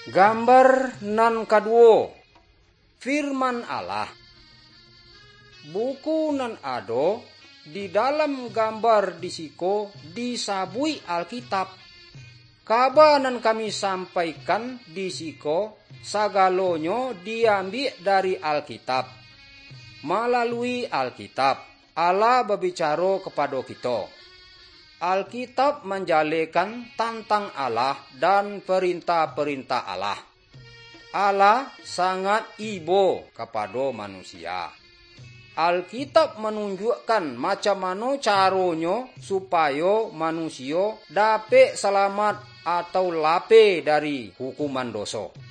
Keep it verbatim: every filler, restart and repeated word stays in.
Gambar nan kaduo, firman Allah. Buku nan ado di dalam gambar disiko disabui Alkitab. Kaba nan kami sampaikan disiko sagalonyo diambil dari Alkitab. Melalui Alkitab, Allah berbicara kepada kita. Alkitab menjalekan tentang Allah dan perintah-perintah Allah. Allah sangat ibo kepada manusia. Alkitab menunjukkan macam mana caranya supaya manusia dapat selamat atau lape dari hukuman dosa.